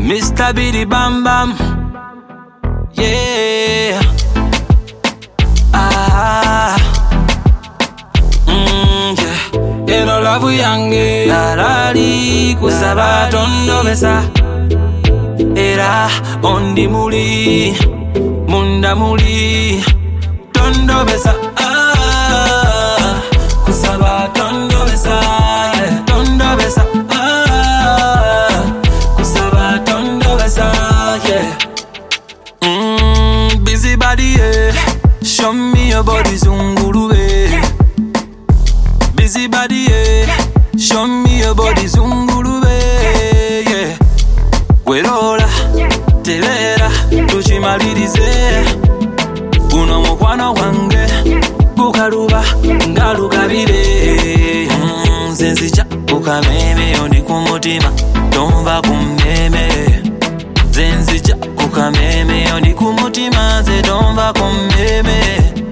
Mr. Biddy Bam Bam. Yeah. Yeah. Eno lavu yange narali kusaba tondo besa. Era ondi muli munda muli tondo besa. Kusaba tondo besa. Yeah. Tondo besa. Kusaba tondo besa. Yeah. Busy body, yeah. Show me your body, zungurube. Busy body, yeah. Show me your body, zungurube. Yeah. Werola, tebera, tuchimalirize. Uno mukwano wange, kukaruba, ngalukabire. Zenzija, kukameme, yoni kumutima, tomba kumeme. Zenzija, kukameme, yoni kumutima, ze tomba kumeme.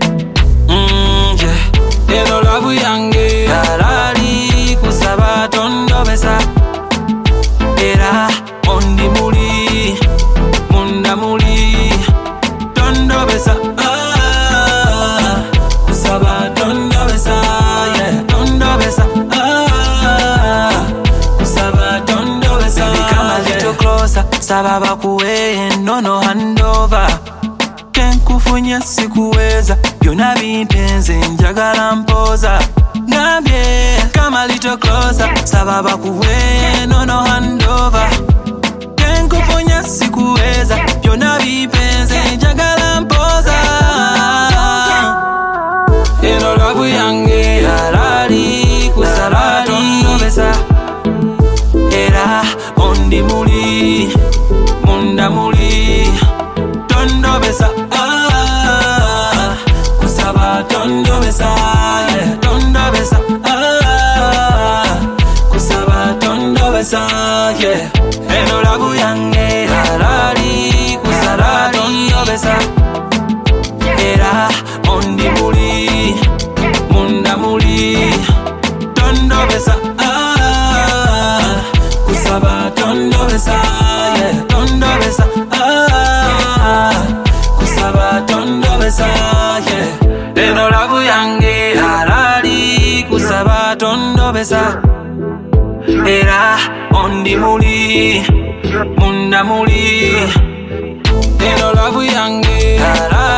Yeah. Eno lavu yange, narali kusaba tondo besa. Era ondi muli, munda muli, tondo besa. Kusaba tondo besa, yeah, tondo besa. Kusaba tondo besa. Baby, come a little closer, sababa kuwe, no handover. Kenkufunya sikuweza, byona bimpenze njagala mpoza. Nambye, come a little closer, sababa kuwe, no handover. Kenkufunya sikuweza, byona bimpenze njagala mpoza. Eno lavu yange narali kusaba tondo besa. Era ondi muli munda muli tondo besa. Kusaba tondo besa, yeah, tondo besa. Kusaba tondo besa, yeah. Eno lavu yange narali kusaba tondo besa. Era ondi muli munda muli tondo besa. Kusaba tondo besa, yeah, tondo besa. Kusaba tondo besa, yeah. Eno lavu yange narali kusaba tondo besa. Era ondi muli munda muli. Eno lavu yange narali